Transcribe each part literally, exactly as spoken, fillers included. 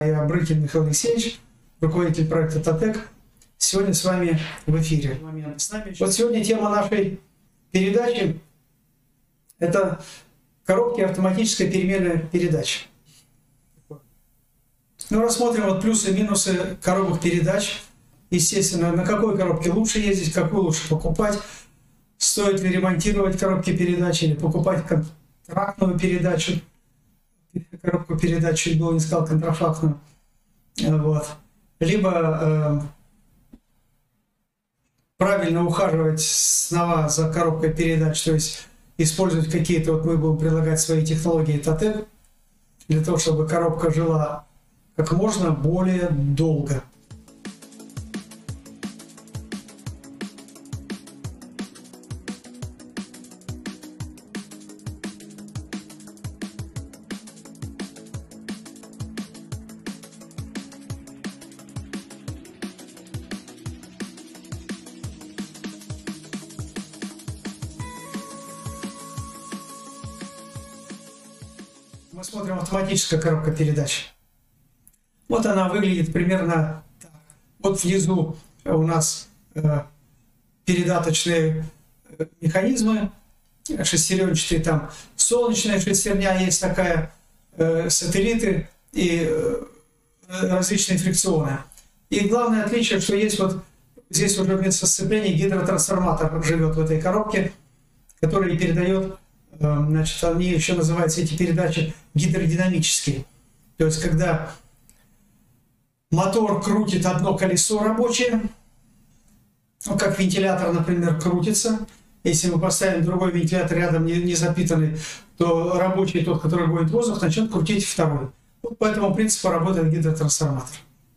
Я Брыкин Михаил Алексеевич, руководитель проекта ТАТЭК. Сегодня с вами в эфире. Вот сегодня тема нашей передачи – это коробки автоматической переменной передач. Ну, рассмотрим вот плюсы и минусы коробок передач. Естественно, на какой коробке лучше ездить, какую лучше покупать, стоит ли ремонтировать коробки передач или покупать контрактную передачу. Коробку передач чуть было не сказал, контрафактную. Вот. Либо э, правильно ухаживать снова за коробкой передач, то есть использовать какие-то, вот мы будем предлагать свои технологии ТАТЭК, для того, чтобы коробка жила как можно более долго. Мы смотрим автоматическая коробка передач. Вот она выглядит примерно так. Вот внизу у нас э, передаточные механизмы, шестеренчатые, там солнечная шестерня есть такая, э, сателлиты и э, различные фрикционы. И главное отличие, что есть вот здесь уже вместо сцепления гидротрансформатор живет в этой коробке, который передает. Значит, они еще называются, эти передачи, гидродинамические. То есть, когда мотор крутит одно колесо рабочее, ну, как вентилятор, например, крутится. Если мы поставим другой вентилятор рядом, не, не запитанный, то рабочий, тот, который гонит воздух, начнет крутить второй. Вот по этому принципу работает гидротрансформатор.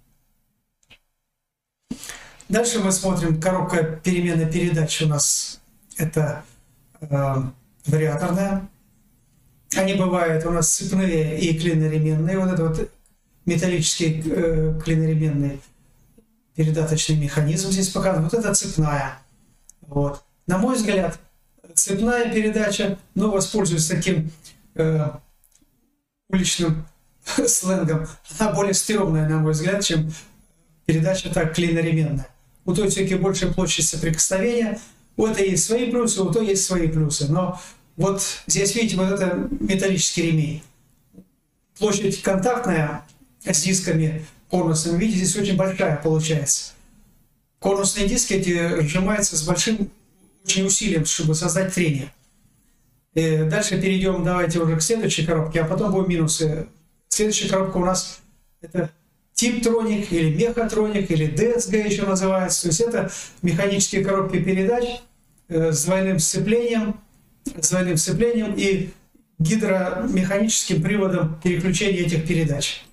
Дальше мы смотрим, коробка переменной передачи у нас это... Э, вариаторная. Они бывают у нас цепные и клиноременные. Вот это вот металлические э, клиноременные передаточный механизм здесь показан. Вот это цепная. Вот. На мой взгляд, цепная передача, но воспользуюсь таким э, уличным сленгом, она более стрёмная, на мой взгляд, чем передача так клиноременная. У той все-таки большая площадь соприкосновения. У этой есть свои плюсы, у той есть свои плюсы. Но вот здесь, видите, вот это металлический ремень. Площадь контактная с дисками конусными, видите, здесь очень большая получается. Конусные диски эти сжимаются с большим очень усилием, чтобы создать трение. И дальше перейдем, давайте уже к следующей коробке, а потом будут минусы. Следующая коробка у нас это Типтроник или Мехатроник или ди эс джи еще называется. То есть это механические коробки передач э, с двойным сцеплением, с двойным сцеплением и гидромеханическим приводом переключения этих передач.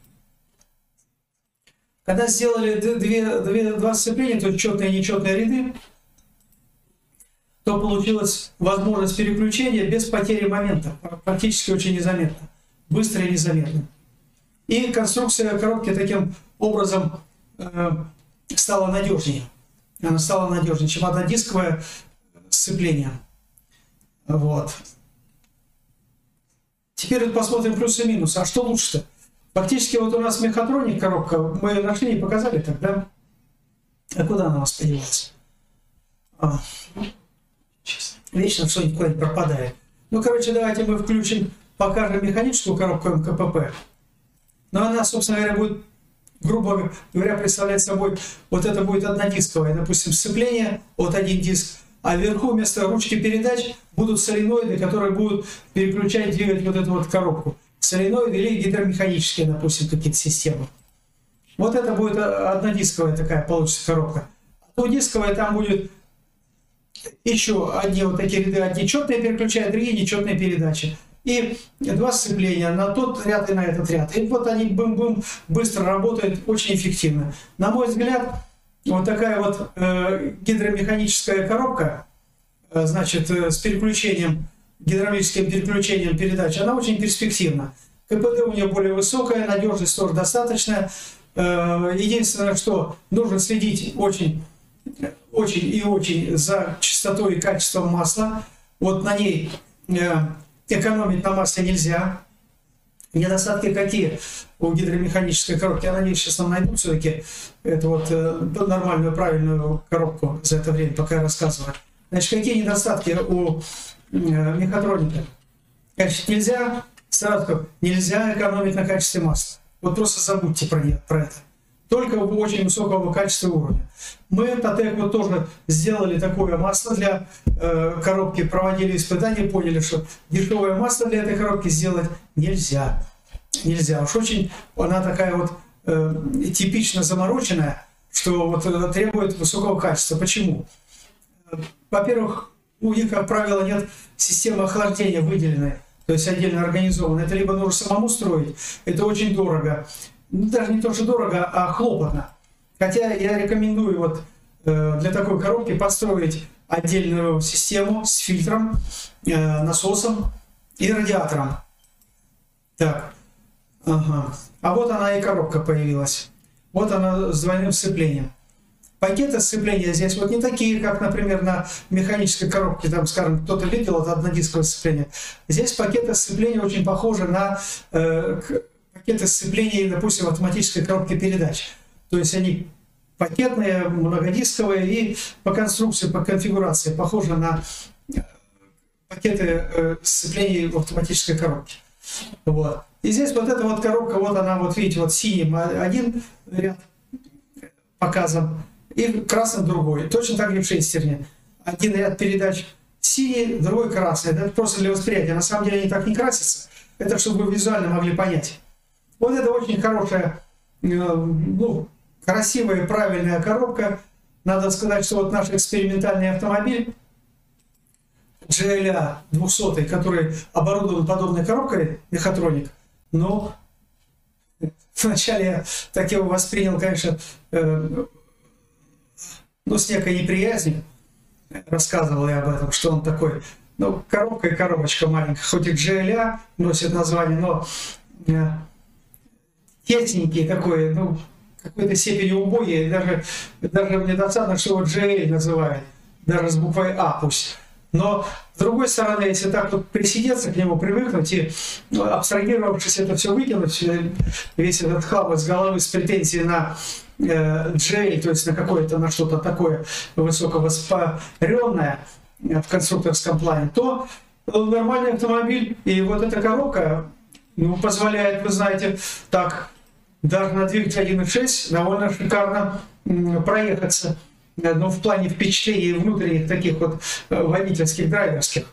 Когда сделали две, две, два сцепления, то есть четные и нечетные ряды, то получилась возможность переключения без потери момента, практически очень незаметно, быстро и незаметно. И конструкция коробки таким образом э, стала надежнее. Она стала надежнее, чем однодисковое сцепление. Вот. Теперь посмотрим плюсы и минусы. А что лучше-то? Фактически вот у нас мехатроник коробка, мы ее нашли и показали тогда. А куда она у нас появилась? А, вечно что-нибудь куда-нибудь пропадает. Ну, короче, давайте мы включим, покажем механическую коробку эм ка пэ пэ. Но она, собственно говоря, будет, грубо говоря, представлять собой, вот это будет однодисковое, допустим, сцепление, вот один диск, а вверху вместо ручки передач будут соленоиды, которые будут переключать, двигать вот эту вот коробку. Соленоиды или гидромеханические, допустим, какие-то системы. Вот это будет однодисковая такая получится коробка. А двудисковая там будет еще одни вот такие ряды, одни четные переключают, другие нечетные передачи. И два сцепления на тот ряд и на этот ряд. И вот они бым-бым быстро работают, очень эффективно. На мой взгляд, вот такая вот э, гидромеханическая коробка, э, значит, э, с переключением, гидравлическим переключением передач, она очень перспективна. ка пэ дэ у нее более высокая, надежность тоже достаточная. Э, единственное, что нужно следить очень, очень и очень за чистотой и качеством масла. Вот на ней... Э, экономить на масле нельзя. Недостатки какие у гидромеханической коробки? Я надеюсь, сейчас нам найдут все-таки эту вот э, нормальную, правильную коробку за это время, пока я рассказываю. Значит, какие недостатки у э, мехатроники? Значит, нельзя, сразу нельзя экономить на качестве масла. Вот просто забудьте про, про это. Только в очень высокого качества уровня. Мы, Татек, вот тоже сделали такое масло для э, коробки, проводили испытания, поняли, что дешевое масло для этой коробки сделать нельзя. Нельзя. Уж очень она такая вот э, типично замороченная, что вот э, требует высокого качества. Почему? Во-первых, у них, как правило, нет системы охлаждения выделенной, то есть отдельно организованной. Это либо нужно самому строить, это очень дорого. Ну, даже не то, что дорого, а хлопотно. Хотя я рекомендую вот э, для такой коробки построить отдельную систему с фильтром, э, насосом и радиатором. Так, ага. А вот она и коробка появилась. Вот она с двойным сцеплением. Пакеты сцепления здесь вот не такие, как, например, на механической коробке, там, скажем, кто-то видел, это однодисковое сцепление. Здесь пакеты сцепления очень похожи на э, пакеты сцепления, допустим, автоматической коробки передач. То есть они пакетные, многодисковые и по конструкции, по конфигурации похожи на пакеты э, сцепления в автоматической коробке. Вот. И здесь вот эта вот коробка, вот она, вот видите, вот синим один ряд показан, и красным другой. Точно так же в шестерне. Один ряд передач синий, другой красный. Это просто для восприятия. На самом деле они так не красятся. Это чтобы вы визуально могли понять. Вот это очень хорошая, ну, красивая, правильная коробка. Надо сказать, что вот наш экспериментальный автомобиль джи эл эй двухсот, который оборудован подобной коробкой, мехатроник, но вначале я так его воспринял, конечно, э, ну, с некой неприязнью. Рассказывал я об этом, что он такой. Ну, коробка и коробочка маленькая. Хоть и джи эл эй носит название, но э, тесненький такой, ну, какой-то степени убогий. Даже, даже мне досадно, что его джи эл называют. Даже с буквой А пусть. Но, с другой стороны, если так вот присидеться к нему, привыкнуть и, ну, абстрагировавшись, это все выкинуть, весь этот хлам с головы с претензией на э, джи эл, то есть на какое-то, на что-то такое высоковоспаренное в конструкторском плане, то нормальный автомобиль и вот эта коробка, ну, позволяет, вы знаете, так, даже на двигатель один и шесть довольно шикарно проехаться. Ну, в плане впечатлений внутренних таких вот водительских, драйверских.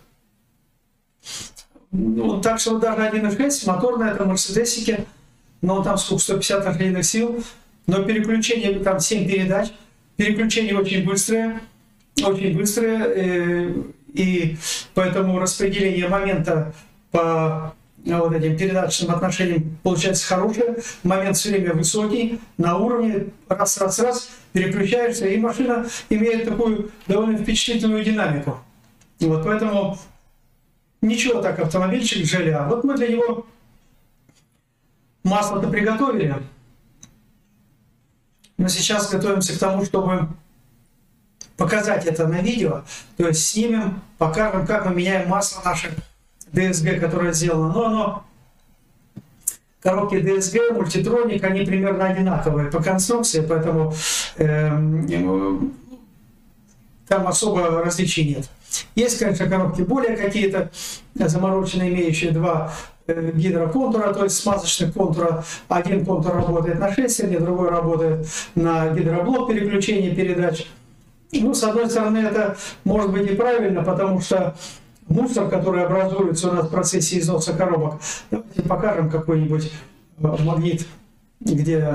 Ну, так что даже один и шесть, моторная, это мерседесики, но там сколько, сто пятьдесят лошадиных сил, но переключение, там семь передач, переключение очень быстрое, очень быстрое, и поэтому распределение момента по вот этим передаточным отношениям получается хорошее, момент все время высокий, на уровне, раз-раз-раз, переключаешься, и машина имеет такую довольно впечатлительную динамику. Вот, поэтому ничего так, автомобильчик джи эл эй. Вот мы для него масло-то приготовили, но сейчас готовимся к тому, чтобы показать это на видео, то есть снимем, покажем, как мы меняем масло наше ди эс джи, которое сделано. Но оно, коробки ди эс джи, мультитроник, они примерно одинаковые по конструкции, поэтому э, там особо различий нет. Есть, конечно, коробки более какие-то замороченные, имеющие два э, гидроконтура, то есть смазочных контура. Один контур работает на шестерне, другой работает на гидроблок переключения передач. Ну, с одной стороны, это может быть неправильно, потому что мусор, который образуется у нас в процессе износа коробок. Давайте покажем какой-нибудь магнит, где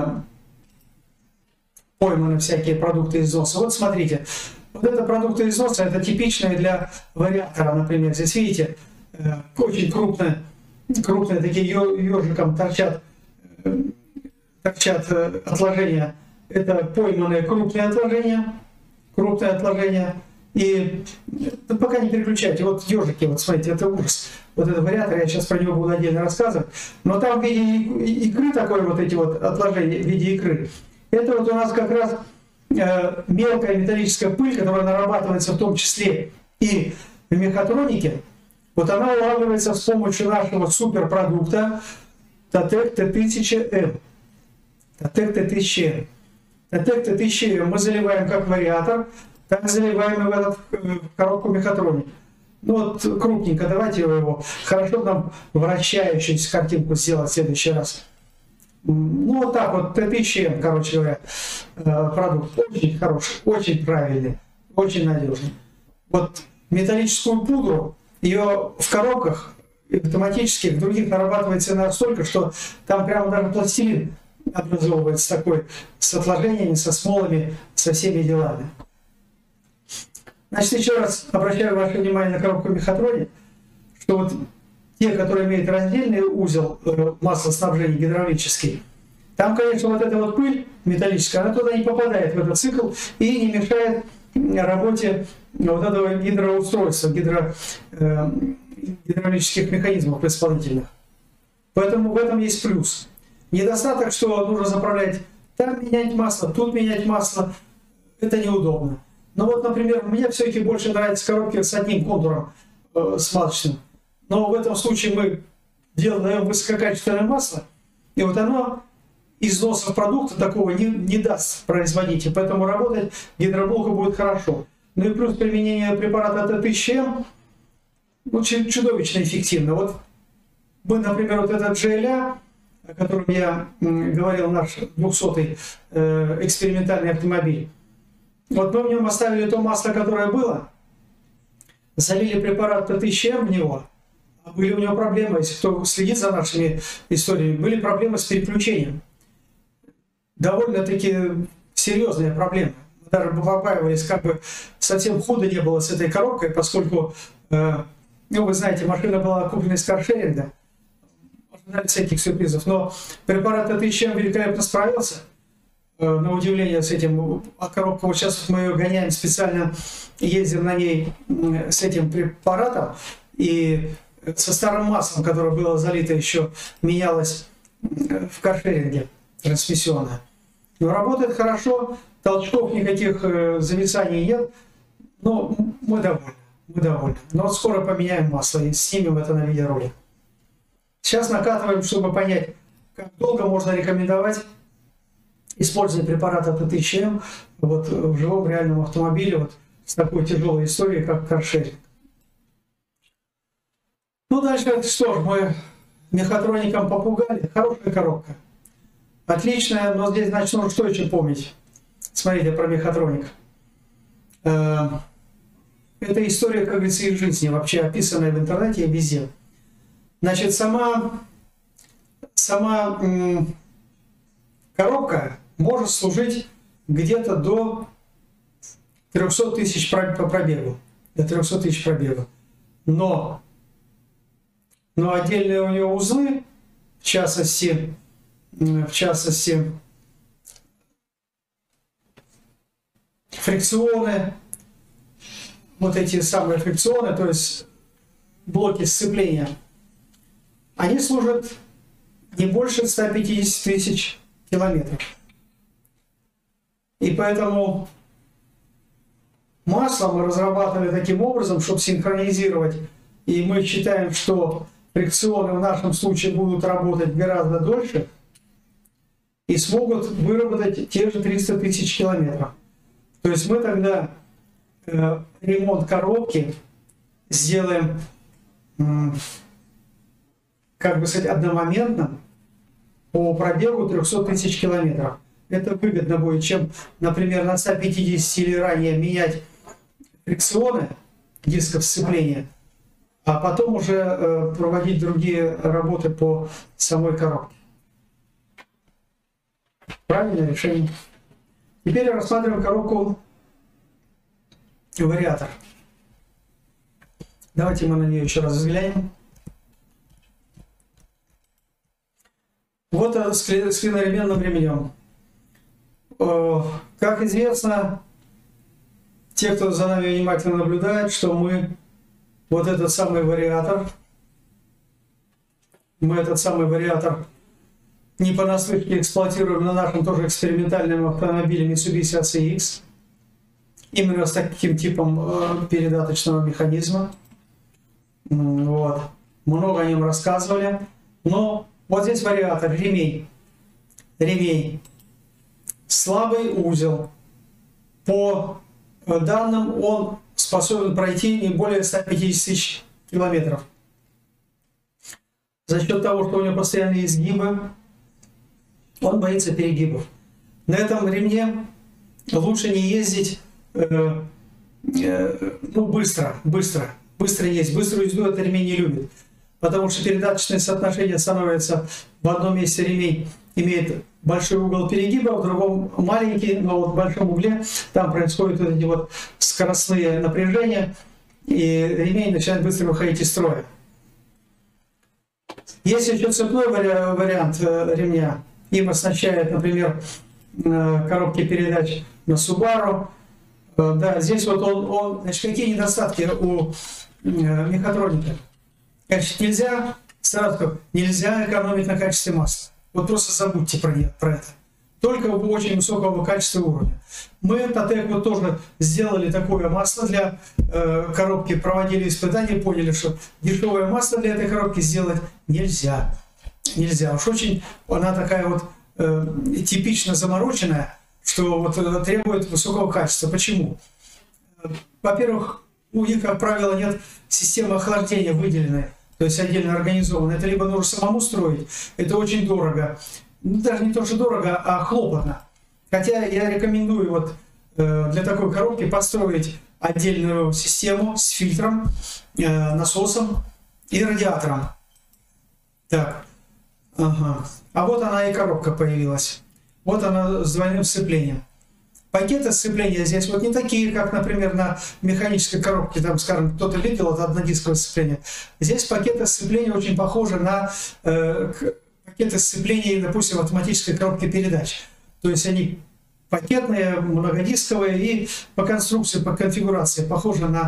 пойманы всякие продукты износа. Вот смотрите, вот это продукты износа, это типичные для вариатора, например. Здесь видите, очень крупные, крупные такие ежиком торчат, торчат отложения. Это пойманные крупные отложения, крупные отложения. И ну, пока не переключайте, вот ежики, вот смотрите, это ужас. Вот этот вариатор, я сейчас про него буду отдельно рассказывать. Но там в виде икры такой вот эти вот отложения, в виде икры. Это вот у нас как раз э, мелкая металлическая пыль, которая нарабатывается в том числе и в мехатронике. Вот она улавливается с помощью нашего суперпродукта, Татек Т тысяча М. Татек Т тысяча М. Татек Т тысяча М мы заливаем как вариатор, так заливаем и в, этот, в коробку мехатроник. Ну вот крупненько, давайте его, хорошо нам вращающуюся картинку сделать в следующий раз. Ну вот так вот, Т тысяча М, короче говоря, продукт очень хороший, очень правильный, очень надежный. Вот металлическую пудру, ее в коробках автоматических других нарабатывается настолько, что там прямо даже пластилин образовывается такой, с отложениями, со смолами, со всеми делами. Значит, еще раз обращаю ваше внимание на коробку мехатроник, что вот те, которые имеют раздельный узел э, маслоснабжения гидравлический, там, конечно, вот эта вот пыль металлическая, она туда не попадает в этот цикл и не мешает работе вот этого гидроустройства, гидро, э, гидравлических механизмов исполнительных. Поэтому в этом есть плюс. Недостаток, что нужно заправлять там, менять масло, тут менять масло, это неудобно. Но вот, например, мне все-таки больше нравятся коробки с одним контуром э, смазочным. Но в этом случае мы делаем высококачественное масло, и вот оно износов продукта такого не, не даст производить, и поэтому работать гидроблоку будет хорошо. Ну и плюс применение препарата Т тысяча М очень чудовищно эффективно. Вот мы, например, вот этот джи эл а, о котором я говорил, наш двухсотый э, экспериментальный автомобиль, вот мы в нем оставили то масло, которое было, залили препарат Т тысяча М в него, а были у него проблемы, если кто следит за нашими историями, были проблемы с переключением. Довольно-таки серьезные проблемы. Мы даже побаивались, как бы совсем худо не было с этой коробкой, поскольку, э, ну, вы знаете, машина была куплена из каршеринга, ожидали всяких сюрпризов, но препарат Т тысяча М великолепно справился, э, на удивление, с этим. А коробка, вот сейчас мы ее гоняем специально, ездим на ней э, с этим препаратом, и со старым маслом, которое было залито еще, менялось в каршеринге трансмиссионное. Но работает хорошо, толчков никаких э, зависаний нет, но мы довольны, мы довольны. Но вот скоро поменяем масло и снимем это на видеоролик. Сейчас накатываем, чтобы понять, как долго можно рекомендовать использование препарата Т тысяча М вот, в живом реальном автомобиле вот, с такой тяжелой историей, как каршеринг. Ну, дальше что ж, мы мехатроником попугали. Хорошая коробка. Отличная, но здесь, значит, нужно что еще помнить? Смотрите про мехатроник. Это история, как говорится, из жизни, вообще описанная в интернете и везде. Значит, сама, сама м, коробка может служить где-то до трёхсот тысяч по пробегу. До трёхсот тысяч пробегов. Но, но отдельные у нее узлы, в частности, в частности, фрикционы, вот эти самые фрикционы, то есть блоки сцепления, они служат не больше ста пятидесяти тысяч километров. И поэтому масло мы разрабатывали таким образом, чтобы синхронизировать. И мы считаем, что фрикционы в нашем случае будут работать гораздо дольше и смогут выработать те же триста тысяч километров. То есть мы тогда э, ремонт коробки сделаем, э, как бы сказать, одномоментным по пробегу трёхсот тысяч километров. Это выгодно будет, чем, например, на ста пятидесяти или ранее менять фрикционы дисков сцепления, а потом уже э, проводить другие работы по самой коробке. Правильное решение. Теперь рассматриваем коробку вариатор. Давайте мы на нее еще раз взглянем. Вот с клиноременным ремнем. Как известно, те, кто за нами внимательно наблюдает, что мы вот этот самый вариатор, мы этот самый вариатор не понаслышке эксплуатируем на нашем тоже экспериментальном автомобиле Mitsubishi А Цэ Икс. Именно с таким типом э, передаточного механизма. Вот. Много о нем рассказывали. Но Вот здесь вариатор, ремень. Ремень. Слабый узел. По данным, он способен пройти не более ста пятидесяти тысяч километров. За счет того, что у него постоянные изгибы, он боится перегибов. На этом ремне лучше не ездить э, э, ну, быстро, быстро. Быстро ездить. Быструю езду этот ремень не любит. Потому что передаточное соотношение становится в одном месте ремень имеет большой угол перегиба, в другом маленький, но вот в большом угле там происходят вот эти вот скоростные напряжения, и ремень начинает быстро выходить из строя. Есть еще цепной вари вариант ремня. Им оснащают, например, коробки передач на Subaru. Да, здесь вот он, он значит, какие недостатки у мехатроники? Значит, нельзя, сразу нельзя экономить на качестве масла. Вот просто забудьте про, про это. Только в очень высокого качества уровня. Мы, Татек, вот тоже сделали такое масло для э, коробки, проводили испытания, поняли, что дешевое масло для этой коробки сделать нельзя. Нельзя. Уж очень она такая вот э, типично замороченная, что вот э, требует высокого качества. Почему? Во-первых, у них, как правило, нет системы охлаждения выделенной, то есть отдельно организованной. Это либо нужно самому строить, это очень дорого. Ну, даже не то, что дорого, а хлопотно. Хотя я рекомендую вот э, для такой коробки построить отдельную систему с фильтром, э, насосом и радиатором. Так, ага. А вот она и коробка появилась. Вот она с двойным сцеплением. Пакеты сцепления здесь вот не такие, как, например, на механической коробке, там, скажем, кто-то видел, это однодисковое сцепление. Здесь пакеты сцепления очень похожи на э, пакеты сцепления, допустим, автоматической коробки передач. То есть они пакетные, многодисковые и по конструкции, по конфигурации похожи на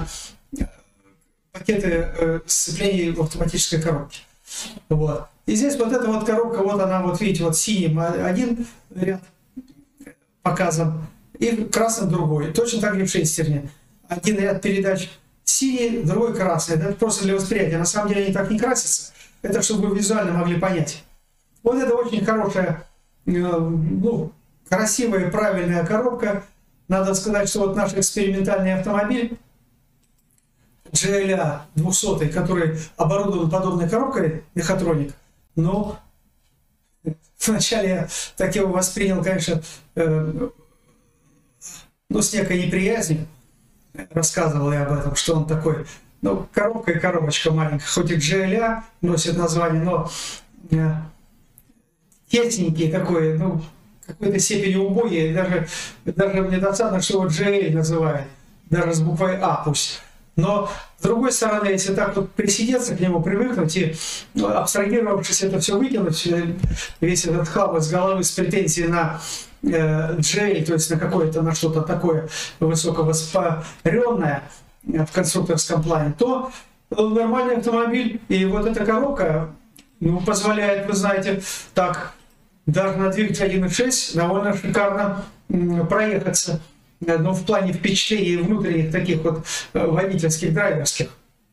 пакеты э, сцепления в автоматической коробке. Вот. И здесь вот эта вот коробка, вот она, вот видите, вот синим один ряд показан, и красным другой. Точно так же в шестерне. Один ряд передач синий, другой красный. Это просто для восприятия. На самом деле они так не красятся. Это чтобы вы визуально могли понять. Вот это очень хорошая, ну, красивая, правильная коробка. Надо сказать, что вот наш экспериментальный автомобиль джи эл эй двухсот, который оборудован подобной коробкой, мехатроник, но вначале я так его воспринял, конечно, э, ну, с некой неприязнью. Рассказывал я об этом, что он такой. Ну, коробка и коробочка маленькая. Хоть и джи эл эй носит название, но э, тесненький такой, ну, какой-то степени убогий. Даже, даже мне досадно, что его джи эл называют. Даже с буквой А пусть. Но, с другой стороны, если так вот присидеться к нему, привыкнуть и, ну, абстрагировавшись, это все выкинуть, весь этот хлам с головы с претензией на э, джи эл, то есть на какое-то, на что-то такое высоковоспаренное в конструкторском плане, то нормальный автомобиль и вот эта коробка, ну, позволяет, вы знаете, так, даже на двигатель один и шесть довольно шикарно проехаться. Ну, в плане впечатлений внутренних таких вот водительских, драйверских.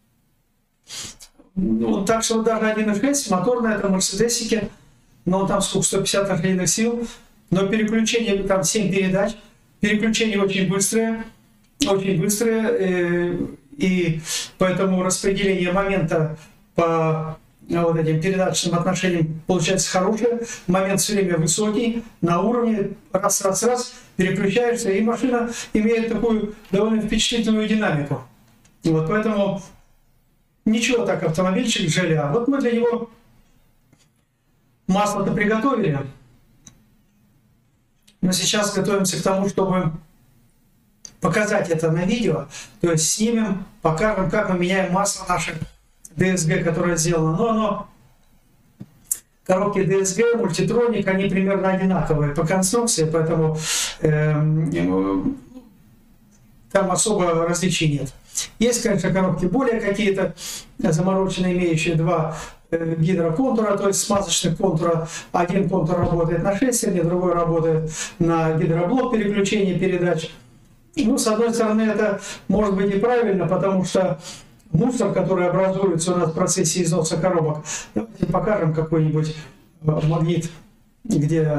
Ну, так что даже один и шесть, моторная, это мерседесики, но там сколько, сто пятьдесят лошадиных сил, но переключение, там семь передач, переключение очень быстрое, очень быстрое, и поэтому распределение момента по вот этим передаточным отношениям получается хорошее, момент все время высокий, на уровне, раз, раз, раз, переключаешься, и машина имеет такую довольно впечатлительную динамику. Вот, поэтому ничего так, автомобильчик джи эл эй. Вот мы для него масло-то приготовили, но сейчас готовимся к тому, чтобы показать это на видео, то есть снимем, покажем, как мы меняем масло наше ди эс джи, которое сделано. Но оно, коробки ди эс джи, мультитроник, они примерно одинаковые по конструкции, поэтому э, там особо различий нет. Есть, конечно, коробки более какие-то замороченные, имеющие два э, гидроконтура, то есть смазочных контура. Один контур работает на шестерне, другой работает на гидроблок переключения передач. Ну, с одной стороны, это может быть неправильно, потому что мусор, который образуется у нас в процессе износа коробок. Давайте покажем какой-нибудь магнит, где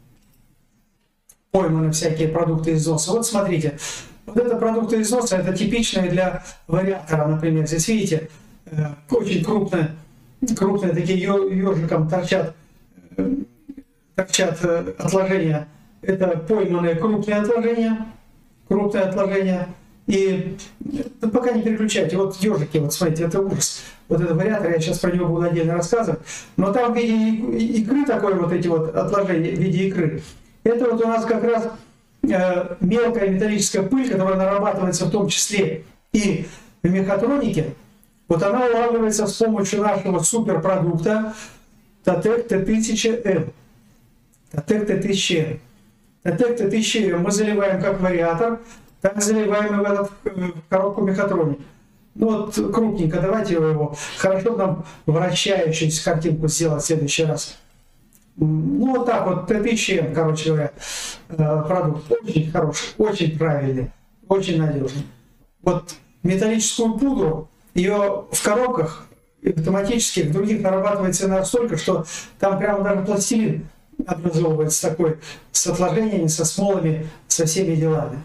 пойманы всякие продукты износа. Вот смотрите, вот это продукты износа, это типичные для вариатора, например. Здесь видите, очень крупные, крупные такие ежиком торчат, торчат отложения. Это пойманные крупные отложения, крупные отложения. И да, пока не переключайте, вот ежики, вот смотрите, это ужас. Вот этот вариатор, я сейчас про него буду отдельно рассказывать. Но там в виде икры такой вот эти вот отложения, в виде икры. Это вот у нас как раз э, мелкая металлическая пыль, которая нарабатывается в том числе и в мехатронике. Вот она улавливается с помощью нашего суперпродукта Татек Т тысяча М. Татек Т тысяча М. Татек Т тысяча М мы заливаем как вариатор, так заливаем и в, этот, в коробку мехатроники. Ну вот крупненько, давайте его, хорошо нам вращающуюся картинку сделать в следующий раз. Ну вот так вот, Т тысяча М, короче говоря, продукт очень хороший, очень правильный, очень надежный. Вот металлическую пудру, ее в коробках автоматических, других нарабатывается настолько, что там прямо даже пластилин образовывается такой, с отложениями, со смолами, со всеми делами.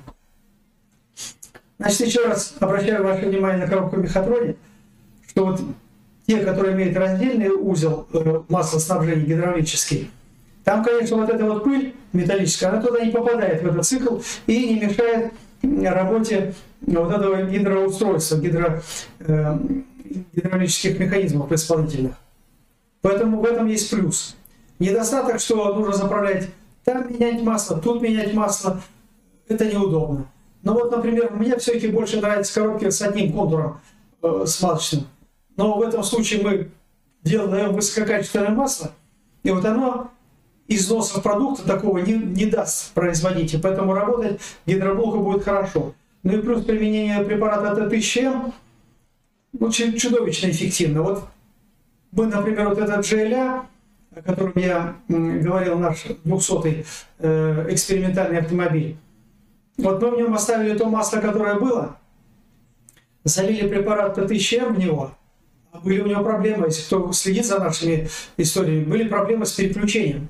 Значит, еще раз обращаю ваше внимание на коробку мехатроник, что вот те, которые имеют раздельный узел э, маслоснабжения гидравлический, там, конечно, вот эта вот пыль металлическая, она туда не попадает, в этот цикл, и не мешает работе вот этого гидроустройства, гидро, э, гидравлических механизмов исполнительных. Поэтому в этом есть плюс. Недостаток, что нужно заправлять там, менять масло, тут менять масло, это неудобно. Но вот, например, мне все-таки больше нравятся коробки с одним контуром э, смазочным. Но в этом случае мы делаем высококачественное масло, и вот оно износов продукта такого не, не даст производить, и поэтому работать гидроблоку будет хорошо. Ну и плюс применение препарата Т тысяча М ну, чудовищно эффективно. Вот мы, например, вот этот Джи Эл А, о котором я говорил, наш двухсотый э, экспериментальный автомобиль, вот мы в нем оставили то масло, которое было, залили препарат Т тысяча М в него, а были у него проблемы, если кто следит за нашими историями, были проблемы с переключением.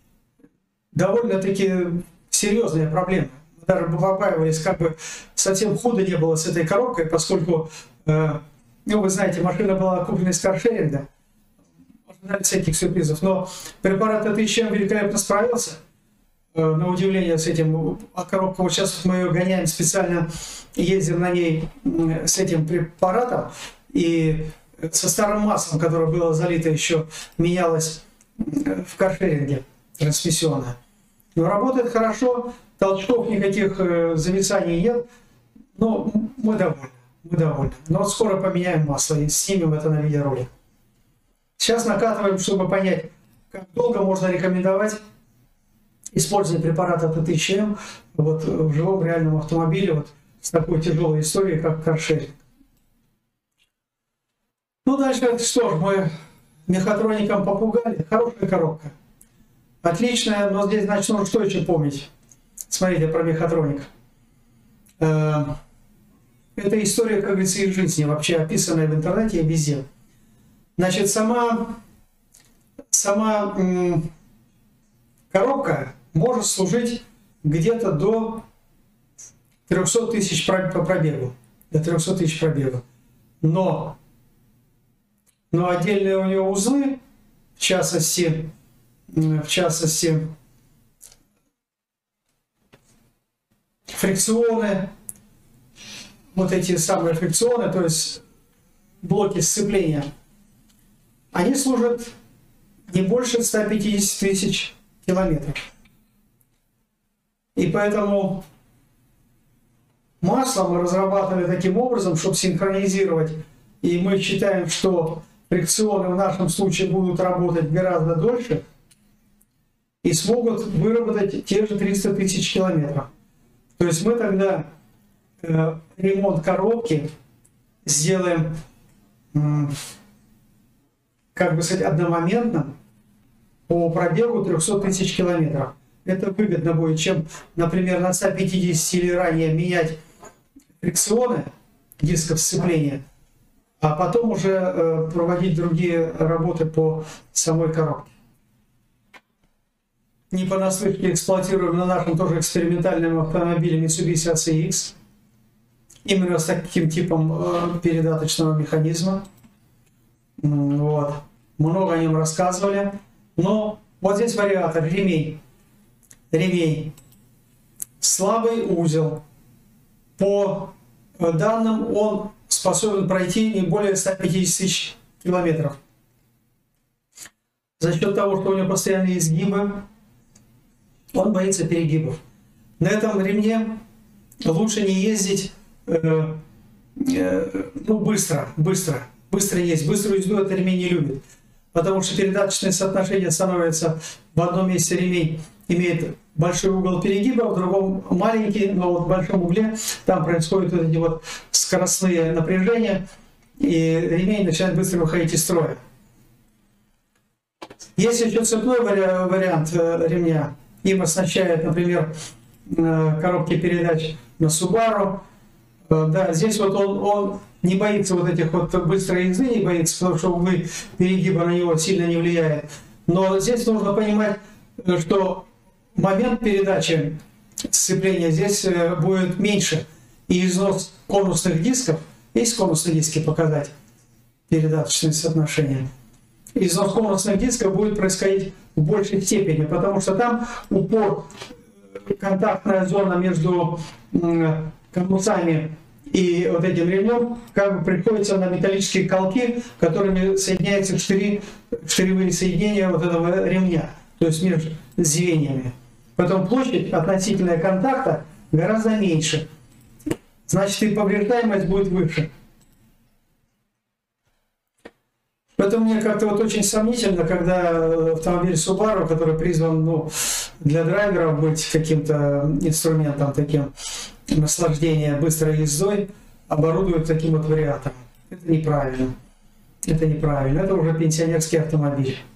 Довольно-таки серьезные проблемы. Мы даже побаивались, как бы совсем худо не было с этой коробкой, поскольку, э, ну, вы знаете, машина была куплена из каршеринга, ожидали всяких сюрпризов, но препарат Т тысяча М великолепно справился. На удивление с этим, а коробка, вот сейчас мы ее гоняем специально, ездим на ней с этим препаратом, и со старым маслом, которое было залито еще, менялось в каршеринге трансмиссионное. Но работает хорошо, толчков никаких зависаний нет, но мы довольны, мы довольны. Но вот скоро поменяем масло и снимем это на видеоролик. Сейчас накатываем, чтобы понять, как долго можно рекомендовать использование препарата Т тысяча М вот, в живом реальном автомобиле вот, с такой тяжелой историей, как каршеринг. Ну, дальше что ж, мы мехатроником попугали. Хорошая коробка. Отличная, но здесь, значит, нужно что еще помнить? Смотрите про мехатроник. Это история, как говорится, из жизни, вообще описанная в интернете и везде. Значит, сама, сама коробка может служить где-то до трёхсот тысяч по пробегу. До трёхсот тысяч пробегов. Но, но отдельные у нее узлы, в частности, в частности, фрикционы, вот эти самые фрикционы, то есть блоки сцепления, они служат не больше ста пятидесяти тысяч километров. И поэтому масло мы разрабатывали таким образом, чтобы синхронизировать. И мы считаем, что фрикционы в нашем случае будут работать гораздо дольше и смогут выработать те же триста тысяч километров. То есть мы тогда э, ремонт коробки сделаем, э, как бы сказать, одномоментным по пробегу трёхсот тысяч километров. Это выгодно будет, чем, например, на ста пятидесяти или ранее менять фрикционы дисков сцепления, а потом уже э, проводить другие работы по самой коробке. не понаслышке эксплуатируем на нашем тоже экспериментальном автомобиле Mitsubishi эй си икс. Именно с таким типом э, передаточного механизма. Вот. Много о нем рассказывали. Но вот здесь вариатор, ремень. Ремень. Слабый узел. По данным он способен пройти не более ста пятидесяти тысяч километров. За счет того, что у него постоянные изгибы, он боится перегибов. На этом ремне лучше не ездить э, э, ну, быстро, быстро, быстро ездить. Быструю езду этот ремень не любит. Потому что передаточное соотношение становится: в одном месте ремень имеет большой угол перегиба, в другом маленький, но вот в большом угле там происходят вот эти вот скоростные напряжения, и ремень начинает быстро выходить из строя. Есть еще цепной вари вариант ремня. Им оснащают, например, коробки передач на Subaru. Да, здесь вот он, он не боится вот этих вот быстрой езды, не боится, потому что углы перегиба на него сильно не влияет. Но здесь нужно понимать, что момент передачи сцепления здесь будет меньше. И износ конусных дисков, есть конусные диски показать, передаточные соотношения. Износ конусных дисков будет происходить в большей степени, потому что там упор, контактная зона между конусами и вот этим ремнем как бы приходится на металлические колки, которыми соединяются штыри, штыревые соединения вот этого ремня, то есть между звеньями. Потом площадь относительная контакта гораздо меньше, значит и повреждаемость будет выше. Поэтому мне как-то вот очень сомнительно, когда автомобиль Subaru, который призван, ну, для драйверов быть каким-то инструментом таким наслаждения быстрой ездой, оборудуют таким вот вариатором. Это неправильно. Это неправильно. Это уже пенсионерский автомобиль.